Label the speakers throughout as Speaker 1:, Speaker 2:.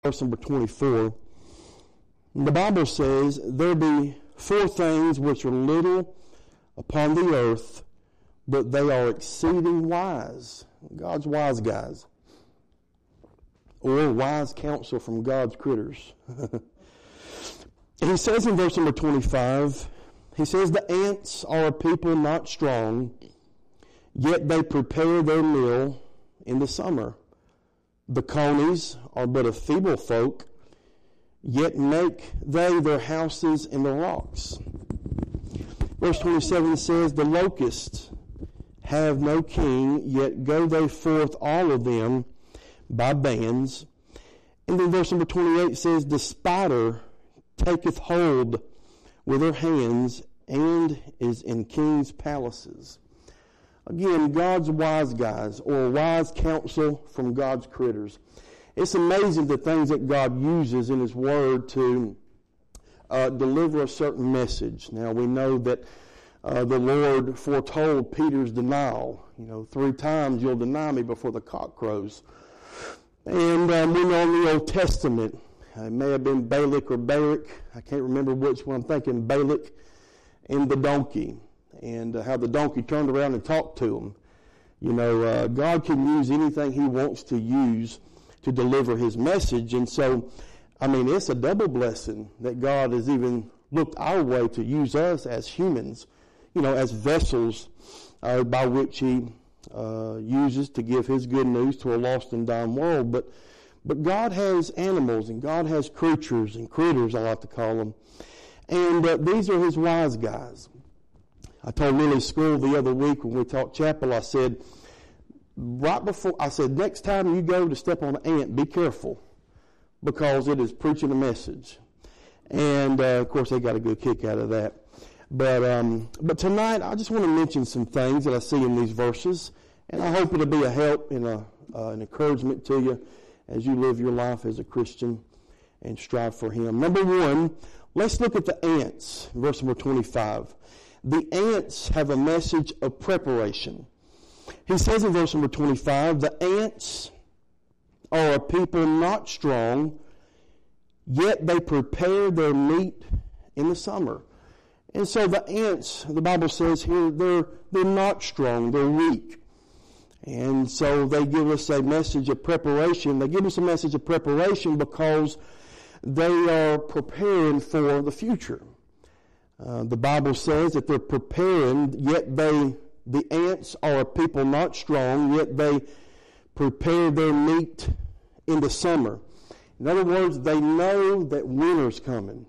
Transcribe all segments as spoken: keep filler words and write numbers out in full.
Speaker 1: verse number twenty-four. The Bible says, there be four things which are little upon the earth, but they are exceeding wise. God's wise guys. Or wise counsel from God's critters. He says in verse number twenty-five, he says, the ants are a people not strong, yet they prepare their meal in the summer. The conies are but a feeble folk, yet make they their houses in the rocks. Verse twenty-seven says, the locusts have no king, yet go they forth all of them by bands. And then verse number twenty-eight says, the spider taketh hold with her hands and is in kings' palaces. Again, God's wise guys, or wise counsel from God's critters. It's amazing the things that God uses in His Word to uh, deliver a certain message. Now, we know that uh, the Lord foretold Peter's denial. You know, three times you'll deny me before the cock crows. And um, we know in the Old Testament, uh, it may have been Balak or Barak. I can't remember which one. I'm thinking Balak and the donkey. And uh, how the donkey turned around and talked to him. You know, uh, God can use anything He wants to use to deliver His message. And so, I mean, it's a double blessing that God has even looked our way to use us as humans, you know, as vessels uh, by which He uh, uses to give His good news to a lost and dying world. But, but God has animals, and God has creatures and critters, I like to call them. And uh, these are His wise guys. I told Lily's school the other week when we taught chapel, I said, right before, I said, next time you go to step on an ant, be careful, because it is preaching a message. And, uh, of course, they got a good kick out of that. But um, but tonight, I just want to mention some things that I see in these verses, and I hope it'll be a help and a, uh, an encouragement to you as you live your life as a Christian and strive for Him. Number one, let's look at the ants, verse number twenty-five. The ants have a message of preparation. He says in verse number twenty-five, the ants are a people not strong, yet they prepare their meat in the summer. And so the ants, the Bible says here, they're, they're not strong, they're weak. And so they give us a message of preparation. They give us a message of preparation because they are preparing for the future. Uh, the Bible says that they're preparing, yet they, the ants are a people not strong, yet they prepare their meat in the summer. In other words, they know that winter's coming.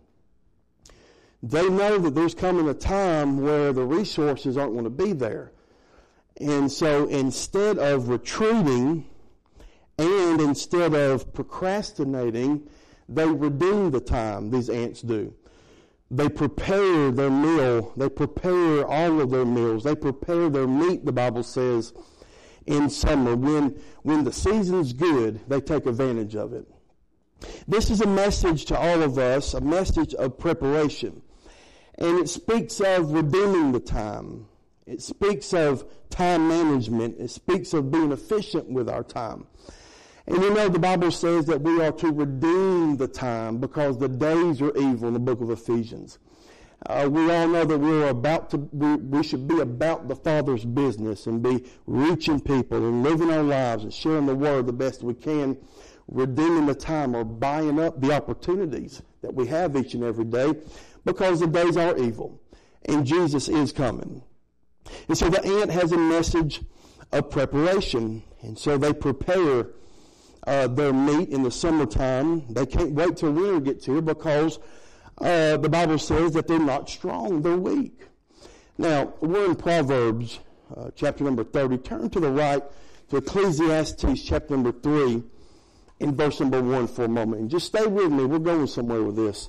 Speaker 1: They know that there's coming a time where the resources aren't going to be there. And so instead of retreating and instead of procrastinating, they redeem the time, these ants do. They prepare their meal. They prepare all of their meals. They prepare their meat, the Bible says, in summer. When, when the season's good, they take advantage of it. This is a message to all of us, a message of preparation. And it speaks of redeeming the time. It speaks of time management. It speaks of being efficient with our time. And you know the Bible says that we are to redeem the time because the days are evil in the book of Ephesians. Uh, we all know that we're about to, we, we should be about the Father's business and be reaching people and living our lives and sharing the Word the best we can, redeeming the time or buying up the opportunities that we have each and every day because the days are evil and Jesus is coming. And so the ant has a message of preparation, and so they prepare Uh, their meat in the summertime. They can't wait till winter gets here because uh, the Bible says that they're not strong, they're weak. Now, we're in Proverbs uh, chapter number thirty. Turn to the right to Ecclesiastes chapter number three in verse number one for a moment. And just stay with me. We're going somewhere with this.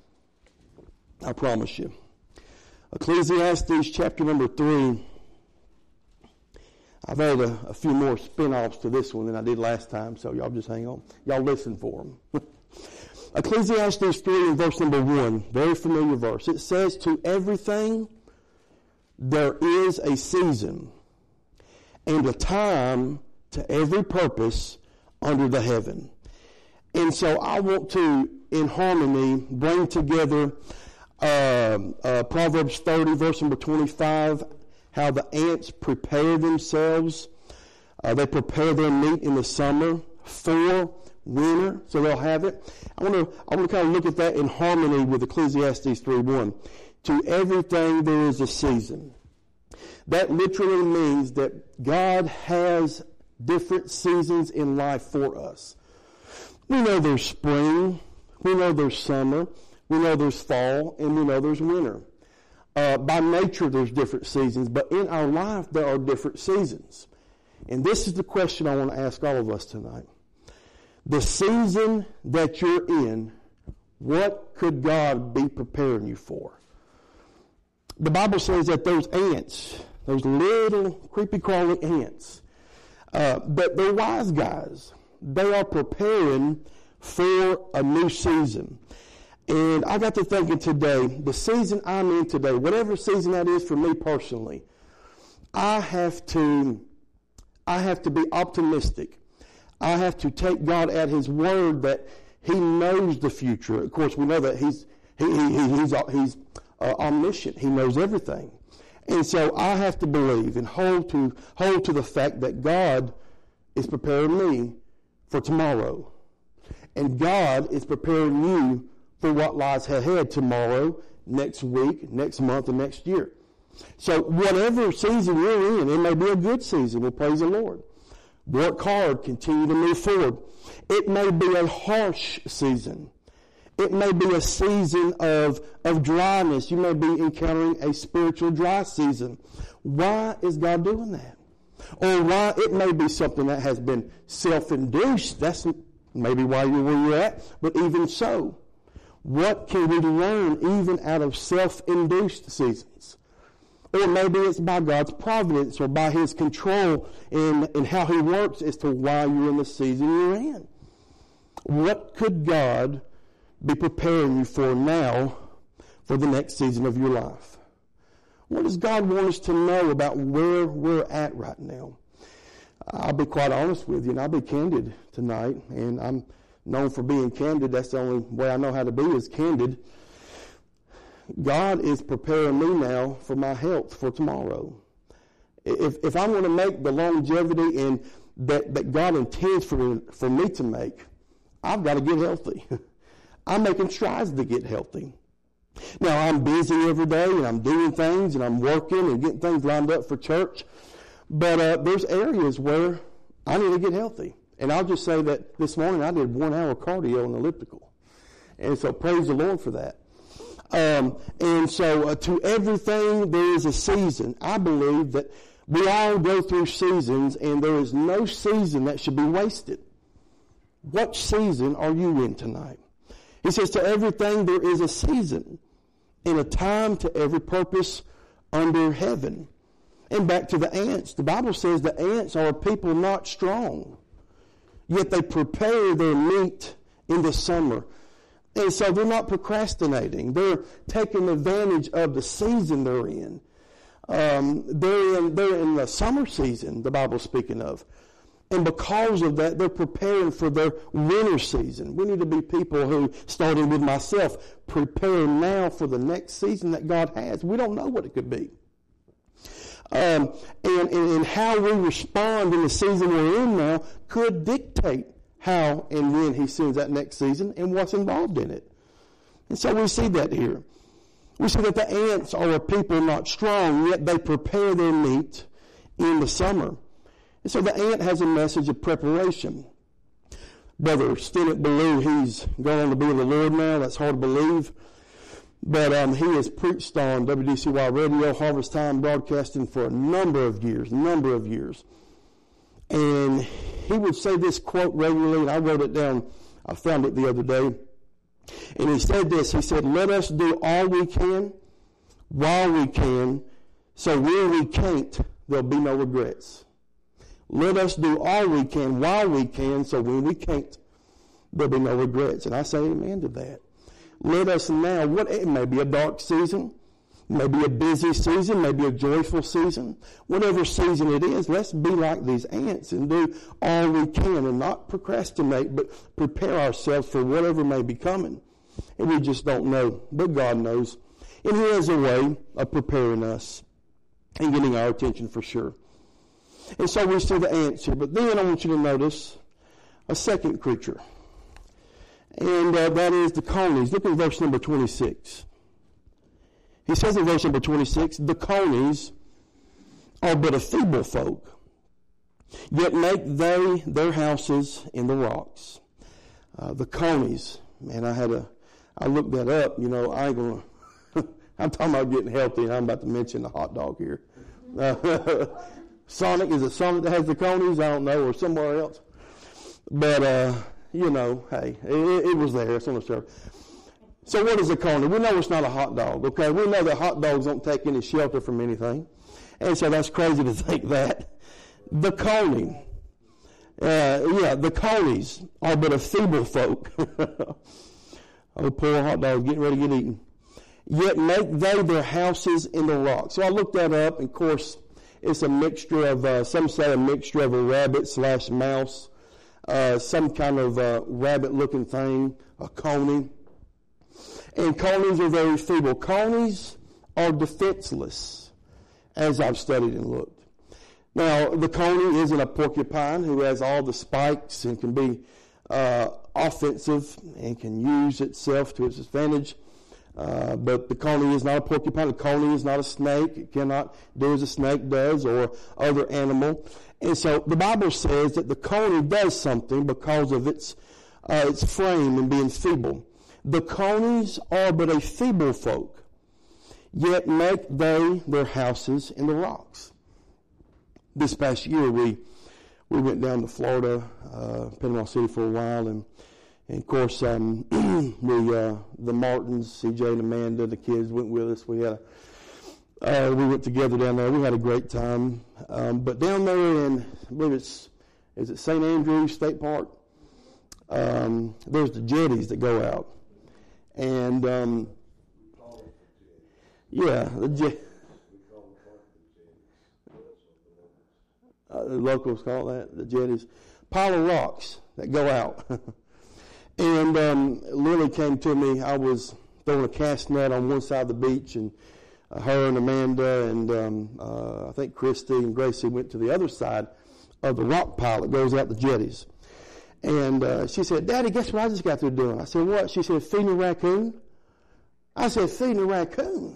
Speaker 1: I promise you. Ecclesiastes chapter number three. I've added a, a few more spin-offs to this one than I did last time, so y'all just hang on. Y'all listen for them. Ecclesiastes three and verse number one, very familiar verse. It says, to everything there is a season and a time to every purpose under the heaven. And so I want to, in harmony, bring together uh, uh, Proverbs thirty, verse number twenty-five, how the ants prepare themselves. Uh, they prepare their meat in the summer for winter, so they'll have it. I want to I want to kind of look at that in harmony with Ecclesiastes three one. To everything there is a season. That literally means that God has different seasons in life for us. We know there's spring, we know there's summer, we know there's fall, and we know there's winter. Uh, by nature, there's different seasons, but in our life, there are different seasons. And this is the question I want to ask all of us tonight. The season that you're in, what could God be preparing you for? The Bible says that those ants, those little creepy crawly ants, uh, but they're wise guys. They are preparing for a new season. And I got to thinking today, the season I'm in today, whatever season that is for me personally, I have to, I have to be optimistic. I have to take God at His word that He knows the future. Of course, we know that He's he, he, He's He's uh, omniscient. He knows everything, and so I have to believe and hold to hold to the fact that God is preparing me for tomorrow, and God is preparing you for what lies ahead tomorrow, next week, next month, and next year. So whatever season you're in, it may be a good season. Well, praise the Lord. Work hard, continue to move forward. It may be a harsh season. It may be a season of, of dryness. You may be encountering a spiritual dry season. Why is God doing that? Or why it may be something that has been self-induced. That's maybe why you're where you're at. But even so, what can we learn even out of self-induced seasons? Or maybe it's by God's providence or by His control in, in how He works as to why you're in the season you're in. What could God be preparing you for now for the next season of your life? What does God want us to know about where we're at right now? I'll be quite honest with you, and I'll be candid tonight, and I'm known for being candid. That's the only way I know how to be is candid. God is preparing me now for my health for tomorrow. If if I want to make the longevity and that, that God intends for me, for me to make, I've got to get healthy. I'm making strides to get healthy. Now, I'm busy every day, and I'm doing things, and I'm working and getting things lined up for church. But uh, there's areas where I need to get healthy. And I'll just say that this morning I did one hour cardio on elliptical. And so praise the Lord for that. Um, and so uh, to everything there is a season. I believe that we all go through seasons, and there is no season that should be wasted. What season are you in tonight? He says, to everything there is a season, and a time to every purpose under heaven. And back to the ants. The Bible says the ants are a people not strong, yet they prepare their meat in the summer. And so they're not procrastinating. They're taking advantage of the season they're in. Um, they're in. They're in the summer season, the Bible's speaking of. And because of that, they're preparing for their winter season. We need to be people who, starting with myself, prepare now for the next season that God has. We don't know what it could be. Um, and, and, and how we respond in the season we're in now could dictate how and when He sends that next season and what's involved in it. And so we see that here. We see that the ants are a people not strong, yet they prepare their meat in the summer. And so the ant has a message of preparation. Brother Stennett Ballou, he's gone on to be with the Lord now. That's hard to believe. But um, he has preached on W D C Y Radio, Harvest Time Broadcasting for a number of years, number of years. And he would say this quote regularly, and I wrote it down. I found it the other day. And he said this, he said, let us do all we can while we can, so when we can't, there'll be no regrets. Let us do all we can while we can, so when we can't, there'll be no regrets. And I say amen to that. Let us now, what it may be a dark season, Maybe a busy season, maybe a joyful season. Whatever season it is, let's be like these ants and do all we can and not procrastinate, but prepare ourselves for whatever may be coming. And we just don't know, but God knows. And He has a way of preparing us and getting our attention for sure. And so we see the ants here. But then I want you to notice a second creature. And uh, that is the conies. Look at verse number twenty-six. He says in verse number twenty-six, the conies are but a feeble folk, yet make they their houses in the rocks. Uh, the conies, man, I had a, I looked that up. You know, I ain't gonna, I'm talking about getting healthy, and I'm about to mention the hot dog here. Uh, Sonic, is it Sonic that has the conies? I don't know, or somewhere else. But, uh, you know, hey, it, it was there. It's on the shelf. So what is a coney? We know it's not a hot dog, okay? We know that hot dogs don't take any shelter from anything. And so that's crazy to think that. The coney, uh, yeah, the conies are but a feeble folk. Oh, poor hot dogs getting ready to get eaten. Yet make they their houses in the rock. So I looked that up, and of course, it's a mixture of, uh, some say a mixture of a rabbit slash mouse, uh, some kind of uh, rabbit-looking thing, a coney. And conies are very feeble. Conies are defenseless, as I've studied and looked. Now, the coney isn't a porcupine who has all the spikes and can be uh, offensive and can use itself to its advantage. Uh, but the coney is not a porcupine. The coney is not a snake. It cannot do as a snake does or other animal. And so the Bible says that the coney does something because of its uh, its frame and being feeble. The conies are but a feeble folk, yet make they their houses in the rocks. This past year, we we went down to Florida, uh, Panama City for a while, and And of course, um, we uh, the Martins, C J and Amanda, the kids went with us. We had a, uh, we went together down there. We had a great time. Um, but down there in, I believe it's is it Saint Andrews State Park. Um, there's the jetties that go out, and um, yeah, the jet. Uh, the locals call that the jetties. Pile of rocks that go out. And um, Lily came to me. I was throwing a cast net on one side of the beach, and uh, her and Amanda and um, uh, I think Christy and Gracie went to the other side of the rock pile that goes out the jetties. And uh, she said, "Daddy, guess what I just got through doing?" I said, "What?" She said, "Feeding a raccoon." I said, "Feeding a raccoon."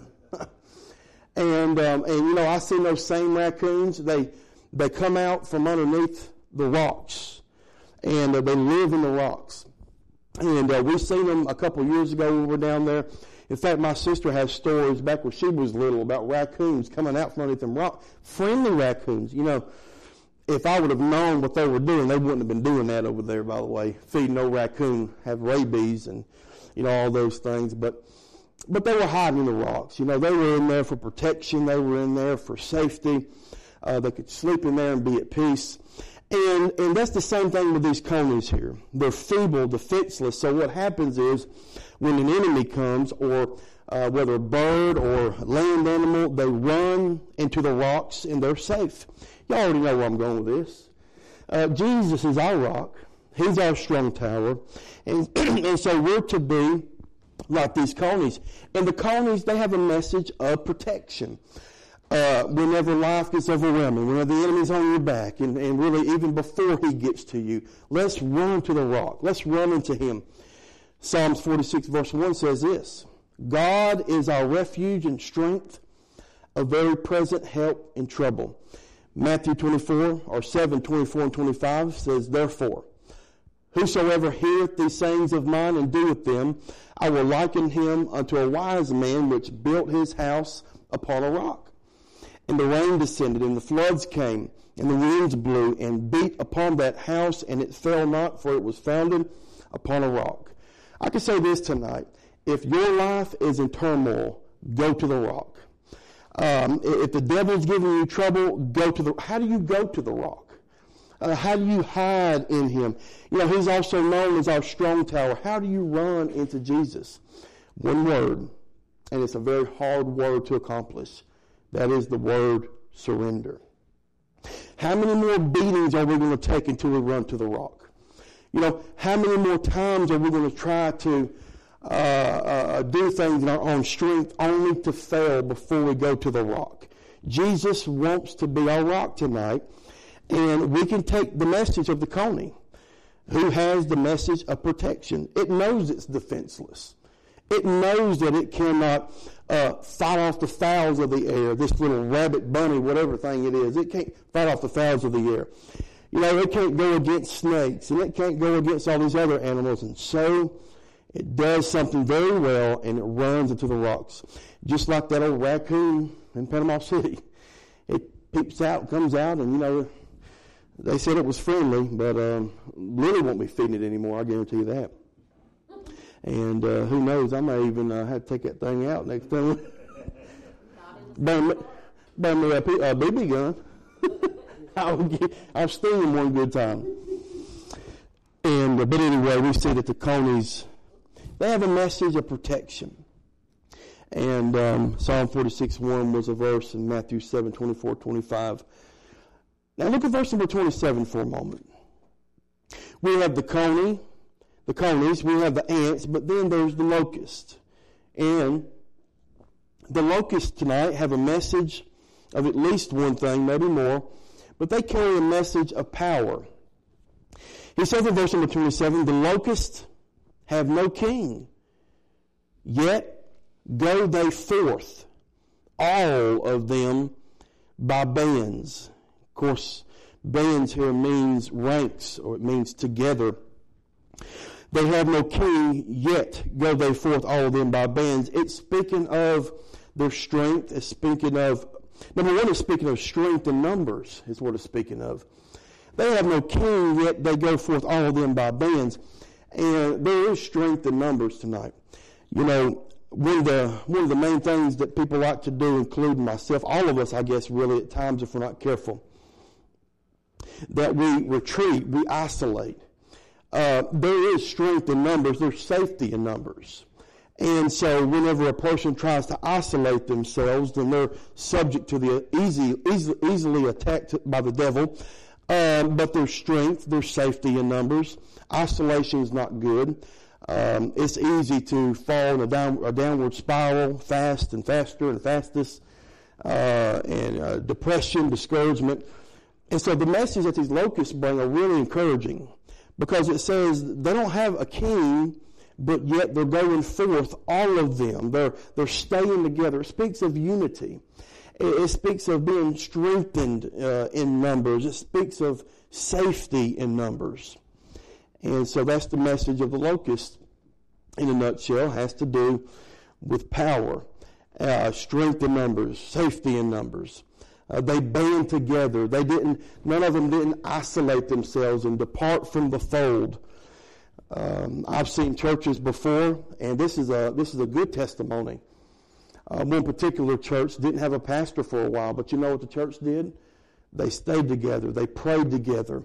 Speaker 1: and um, and you know, I seen those same raccoons. They they come out from underneath the rocks, and uh, they live in the rocks. And uh, we've seen them a couple of years ago when we were down there. In fact, my sister has stories back when she was little about raccoons coming out from underneath them rocks. Friendly raccoons. You know, if I would have known what they were doing, they wouldn't have been doing that over there, by the way. Feeding no raccoon, have rabies and, you know, all those things. But but they were hiding in the rocks. You know, they were in there for protection. They were in there for safety. Uh, they could sleep in there and be at peace. And and that's the same thing with these conies here. They're feeble, defenseless. So what happens is when an enemy comes, or uh, whether a bird or land animal, they run into the rocks and they're safe. You already know where I'm going with this. Uh, Jesus is our rock. He's our strong tower. And, and so we're to be like these conies. And the conies, they have a message of protection. Uh, whenever life gets overwhelming, whenever the enemy's on your back, and, and really even before he gets to you, let's run to the rock. Let's run into him. Psalms forty-six verse one says this: God is our refuge and strength, a very present help in trouble. Matthew twenty-four, or seven, twenty-four and twenty-five says, therefore, whosoever heareth these sayings of mine and doeth them, I will liken him unto a wise man which built his house upon a rock. And the rain descended, and the floods came, and the winds blew, and beat upon that house, and it fell not, for it was founded upon a rock. I can say this tonight: if your life is in turmoil, go to the rock. Um, if the devil's giving you trouble, go to the. How do you go to the rock? Uh, how do you hide in him? You know, he's also known as our strong tower. How do you run into Jesus? One word: and it's a very hard word to accomplish. That is the word surrender. How many more beatings are we going to take until we run to the rock? You know, how many more times are we going to try to uh, uh, do things in our own strength only to fail before we go to the rock? Jesus wants to be our rock tonight, and we can take the message of the Coney, who has the message of protection. It knows it's defenseless. It knows that it cannot uh, fight off the fowls of the air, this little rabbit, bunny, whatever thing it is. It can't fight off the fowls of the air. You know, it can't go against snakes, and it can't go against all these other animals. And so it does something very well, and it runs into the rocks. Just like that old raccoon in Panama City. It peeps out, comes out, and, you know, they said it was friendly, but um, Lily won't be feeding it anymore, I guarantee you that. And uh, who knows, I may even uh, have to take that thing out next time. Buy me, buy me a, a B B gun. I'll, get, I'll sting him one good time. And uh, But anyway, we see that the Coneys, they have a message of protection. And um, Psalm forty-six one was a verse in Matthew seven twenty-four twenty-five. Now look at verse number twenty-seven for a moment. We have the Coney, the Coneys, we have the ants, but then there's the locust. And the locusts tonight have a message of at least one thing, maybe more, but they carry a message of power. He says in verse number twenty-seven, the locusts have no king, yet go they forth, all of them by bands. Of course, bands here means ranks, or it means together. They have no king, yet go they forth, all of them by bands. It's speaking of their strength. It's speaking of, number one, it's speaking of strength in numbers, is what it's speaking of. They have no king, yet they go forth, all of them by bands. And there is strength in numbers tonight. You know, one of the one of the main things that people like to do, including myself, all of us, I guess, really at times if we're not careful, that we retreat, we isolate. Uh, there is strength in numbers. There's safety in numbers. And so whenever a person tries to isolate themselves, then they're subject to the easy, easy easily attacked by the devil. Um, but there's strength, there's safety in numbers. Isolation is not good. Um, it's easy to fall in a, down, a downward spiral, fast and faster and fastest, uh, and uh, depression, discouragement. And so the message that these locusts bring are really encouraging, because it says they don't have a king, but yet they're going forth, all of them. They're, they're staying together. It speaks of unity. It, it speaks of being strengthened uh, in numbers. It speaks of safety in numbers. And so that's the message of the locust, in a nutshell, has to do with power, uh, strength in numbers, safety in numbers. Uh, they band together. They didn't. None of them didn't isolate themselves and depart from the fold. Um, I've seen churches before, and this is a this is a good testimony. Uh, one particular church didn't have a pastor for a while, but you know what the church did? They stayed together. They prayed together.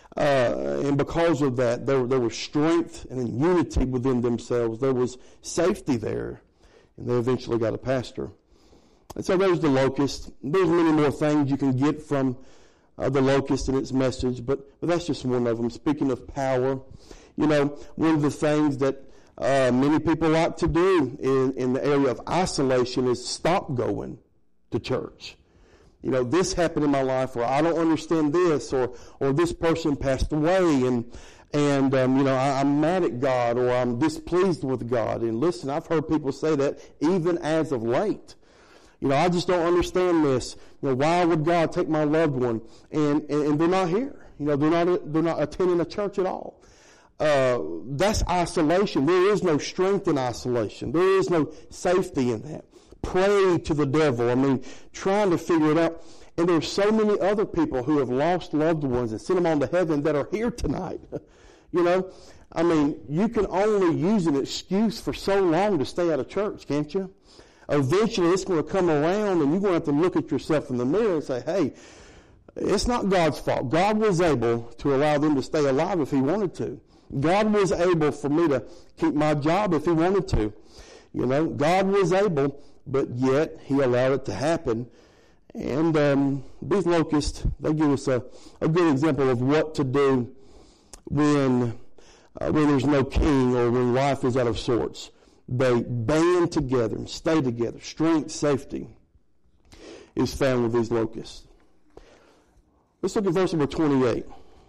Speaker 1: Uh, and because of that, there, there was strength and unity within themselves. There was safety there. And they eventually got a pastor. And so there's the locust. There's many more things you can get from uh, the locust and its message, but, but that's just one of them. Speaking of power, you know, one of the things that uh, many people like to do in, in the area of isolation is stop going to church. You know, this happened in my life, or I don't understand this, or or this person passed away, and and um, you know, I, I'm mad at God, or I'm displeased with God. And listen, I've heard people say that even as of late. You know, I just don't understand this. You know, why would God take my loved one? And and, and they're not here. You know, they're not they're not attending a church at all. Uh, that's isolation. There is no strength in isolation. There is no safety in that. Pray to the devil. I mean, trying to figure it out. And there's so many other people who have lost loved ones and sent them on to heaven that are here tonight. You know, I mean, you can only use an excuse for so long to stay out of church, can't you? Eventually, it's going to come around, and you're going to have to look at yourself in the mirror and say, hey, it's not God's fault. God was able to allow them to stay alive if He wanted to. God was able for me to keep my job if He wanted to. You know, God was able, but yet he allowed it to happen. And um, these locusts, they give us a, a good example of what to do when, uh, when there's no king or when life is out of sorts. They band together and stay together. Strength, safety is found with these locusts. Let's look at verse number twenty-eight.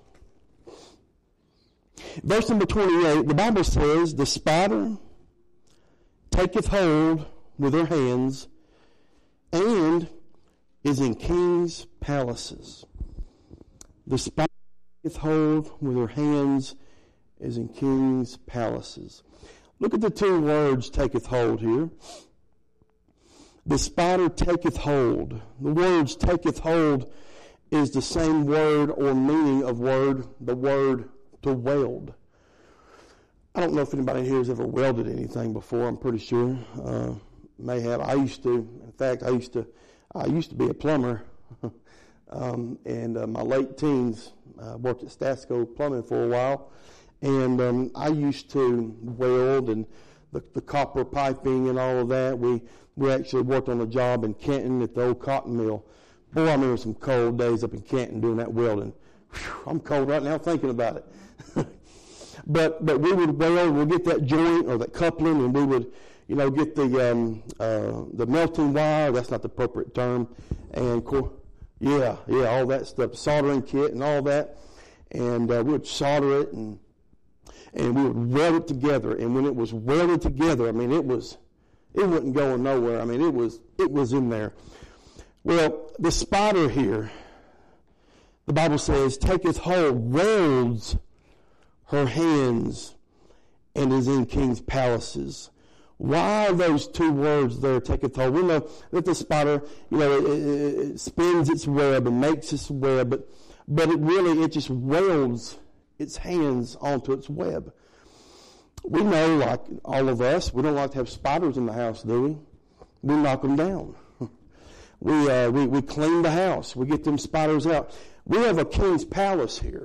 Speaker 1: Verse number twenty-eight, the Bible says, the spider taketh hold with her hands and is in kings' palaces. The spider taketh hold with her hands is in kings' palaces. Look at the two words, taketh hold here. The spider taketh hold. The words taketh hold is the same word or meaning of word, the word to weld. I don't know if anybody here has ever welded anything before. I'm pretty sure. Uh, may have. I used to. In fact, I used to. I used to be a plumber. um, and uh, my late teens, I uh, worked at Stasco Plumbing for a while, and um, I used to weld and the, the copper piping and all of that. We we actually worked on a job in Canton at the old cotton mill. Boy, I remember some cold days up in Canton doing that welding. Whew, I'm cold right now thinking about it. but but we would weld, we'd get that joint or that coupling, and we would, you know, get the um, uh, the melting wire. That's not the appropriate term. And co- yeah, yeah, all that stuff, soldering kit and all that. And uh, we would solder it and and we would weld it together. And when it was welded together, I mean, it was it wasn't going nowhere. I mean, it was it was in there. Well, the spider here, the Bible says, taketh hold, welds her hands, and is in king's palaces. Why are those two words there, taketh hold? We know that the spider, you know, it, it, it spins its web and makes its web, but, but it really, it just welds its hands onto its web. We know, like all of us, we don't like to have spiders in the house, do we? We knock them down. We, uh, we we clean the house. We get them spiders out. We have a king's palace here.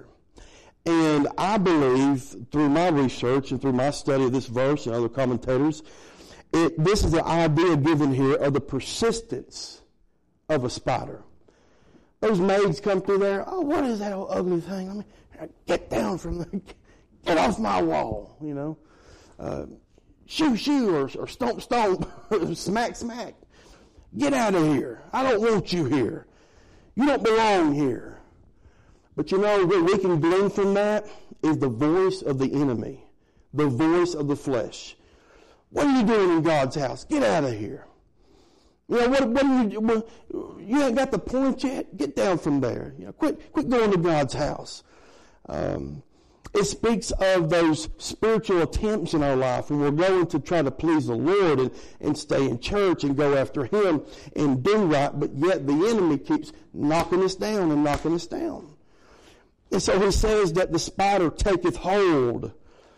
Speaker 1: And I believe, through my research and through my study of this verse and other commentators, it, this is the idea given here of the persistence of a spider. Those maids come through there. Oh, what is that old ugly thing? I mean, get down from there. Get off my wall, you know. Uh, shoo, shoo, or, or stomp, stomp, smack, smack. Get out of here. I don't want you here. You don't belong here. But you know, what we can glean from that is the voice of the enemy, the voice of the flesh. What are you doing in God's house? Get out of here. You know, what, what are you, what, you ain't got the point yet? Get down from there. You know, quit, quit going to God's house. Um, It speaks of those spiritual attempts in our life when we're going to try to please the Lord and, and stay in church and go after Him and do right, but yet the enemy keeps knocking us down and knocking us down. And so he says that the spider taketh hold,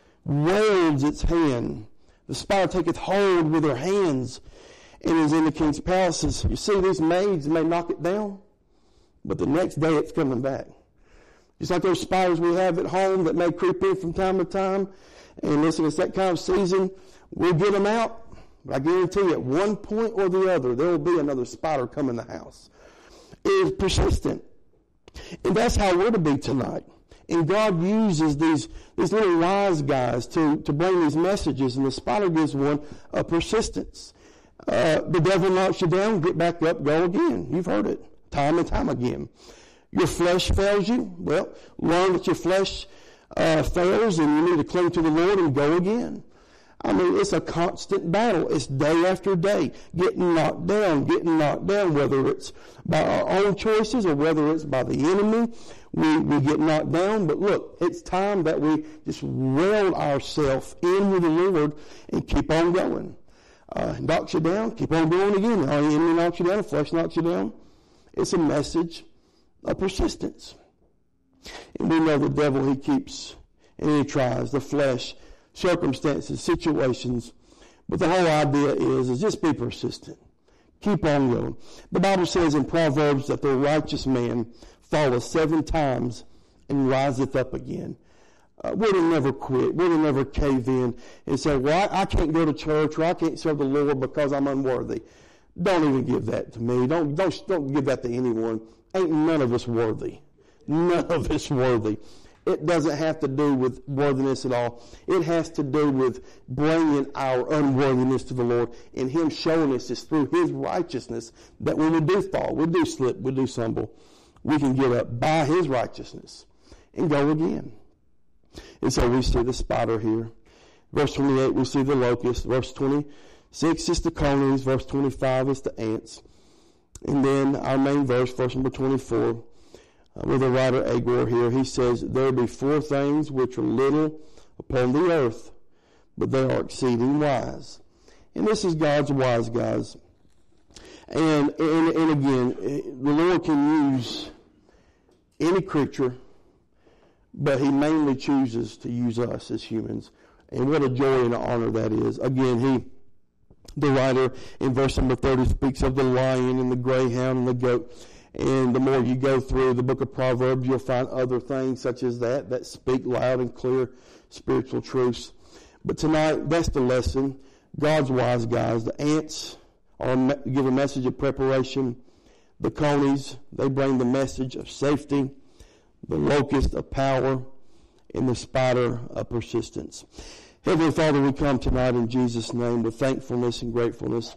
Speaker 1: welds its hand. The spider taketh hold with her hands and is in the king's palaces. You see, these maids may knock it down, but the next day it's coming back. Just like those spiders we have at home that may creep in from time to time. And listen, it's that kind of season. We'll get them out. But I guarantee you, at one point or the other, there will be another spider come in the house. It is persistent. And that's how we're to be tonight. And God uses these, these little wise guys to, to bring these messages. And the spider gives one a persistence. Uh, the devil knocks you down, get back up, go again. You've heard it time and time again. Your flesh fails you. Well, learn that your flesh uh, fails and you need to cling to the Lord and go again. I mean, it's a constant battle. It's day after day, getting knocked down, getting knocked down, whether it's by our own choices or whether it's by the enemy. We, we get knocked down, but look, it's time that we just weld ourselves in with the Lord and keep on going. Uh, knocks you down, keep on going again. The enemy knocks you down, the flesh knocks you down. It's a message of persistence. And we know the devil, he keeps and he tries, the flesh, circumstances, situations. But the whole idea is, is just be persistent. Keep on going. The Bible says in Proverbs that the righteous man falleth seven times and riseth up again. uh, we're to never quit. We're to never cave in and say, well, I, I can't go to church or I can't serve the Lord because I'm unworthy. Don't even give that to me. Don't, don't, don't give that to anyone. Ain't none of us worthy. None of us worthy. It doesn't have to do with worthiness at all. It has to do with bringing our unworthiness to the Lord and Him showing us it's through His righteousness that when we do fall, we do slip, we do stumble, we can get up by His righteousness and go again. And so we see the spider here. Verse twenty-eight, we see the locust. Verse twenty-six is the conies. Verse twenty-five is the ants. And then our main verse, verse number twenty-four, uh, with the writer Agur here, he says, there be four things which are little upon the earth, but they are exceeding wise. And this is God's wise, guys. And, and, and again, the Lord can use any creature, but He mainly chooses to use us as humans. And what a joy and an honor that is. Again, he, the writer in verse number thirty speaks of the lion and the greyhound and the goat. And the more you go through the book of Proverbs, you'll find other things such as that, that speak loud and clear spiritual truths. But tonight, that's the lesson. God's wise guys. The ants are, give a message of preparation. The conies, they bring the message of safety. The locust of power, and the spider of persistence. Heavenly Father, we come tonight in Jesus' name with thankfulness and gratefulness.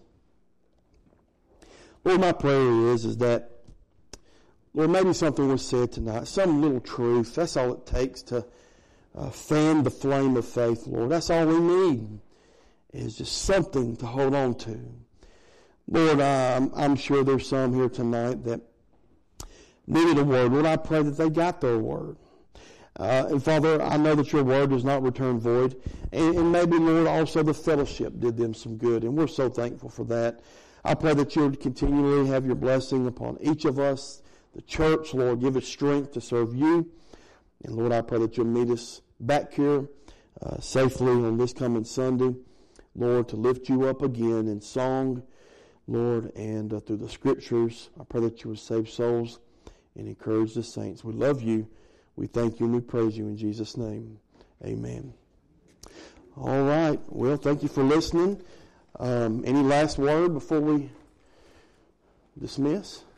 Speaker 1: Lord, my prayer is, is that, Lord, maybe something was said tonight, some little truth. That's all it takes to uh, fan the flame of faith, Lord. That's all we need, is just something to hold on to. Lord, I'm, I'm sure there's some here tonight that needed a word. Lord, I pray that they got their word. Uh, and Father, I know that your word does not return void. And, and maybe, Lord, also the fellowship did them some good. And we're so thankful for that. I pray that you would continually have your blessing upon each of us. The church, Lord, give us strength to serve you. And Lord, I pray that you'll meet us back here uh, safely on this coming Sunday. Lord, to lift you up again in song, Lord, and uh, through the scriptures. I pray that you would save souls and encourage the saints. We love you. We thank you and we praise you in Jesus' name. Amen. All right. Well, thank you for listening. Um, any last word before we dismiss?